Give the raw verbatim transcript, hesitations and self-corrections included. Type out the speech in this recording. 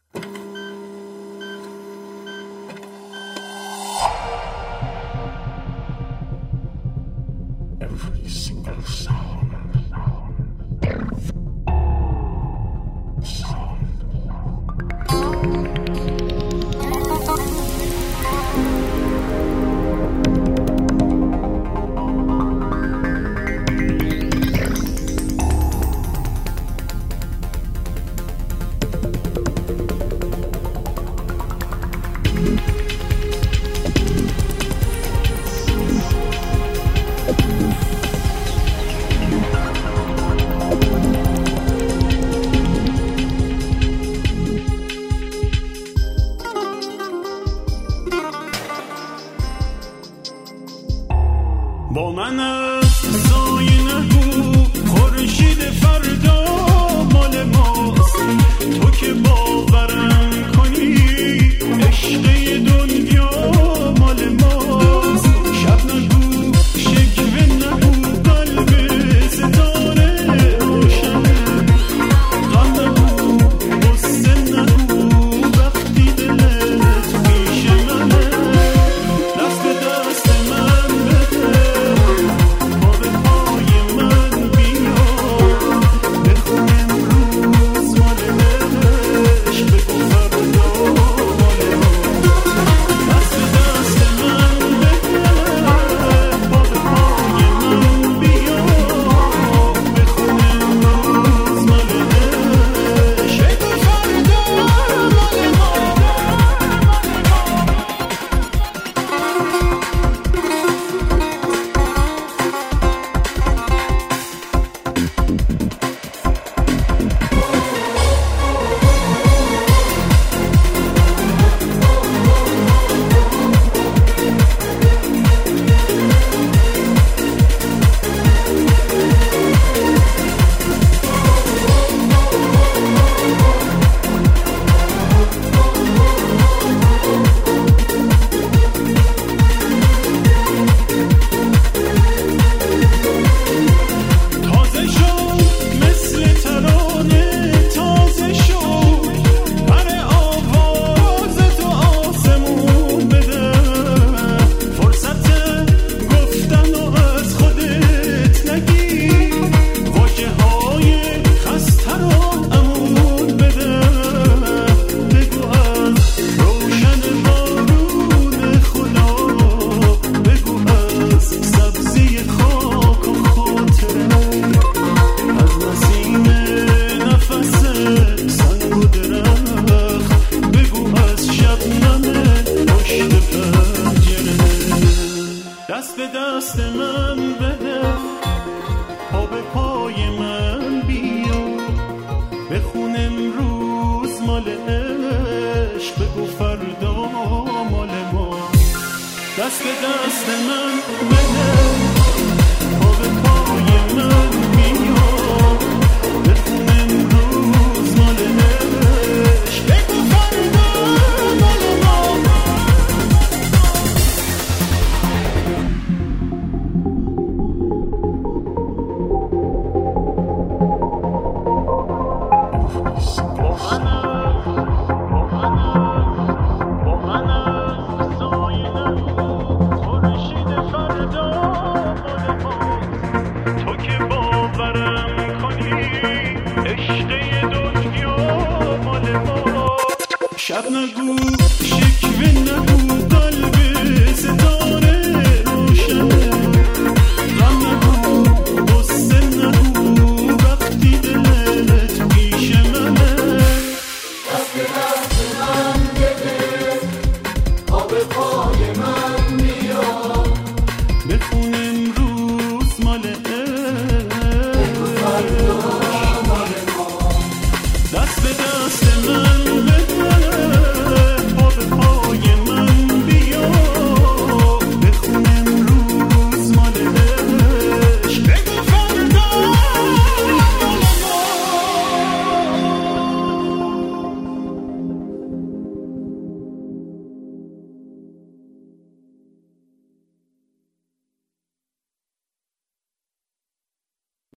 Every single sound, sound. با من از سایه نگو خورشید فردا مال ماست. تو که باورم کنی عشق دنیا مال ماست. شب نگو شکوه نگو قلب ستاره روشنه. غم نگو غصه نگو وقتی دلت پیش منه. دست به دست من بده دست به دست من بده پا به پای من بیا بخون امروز مال عشق بگو فردا مال ما. دست به دست من بده پا به پای من بیا بخون امروز مال عشق بگو فردا مال ما. شب نگو شکوه نگو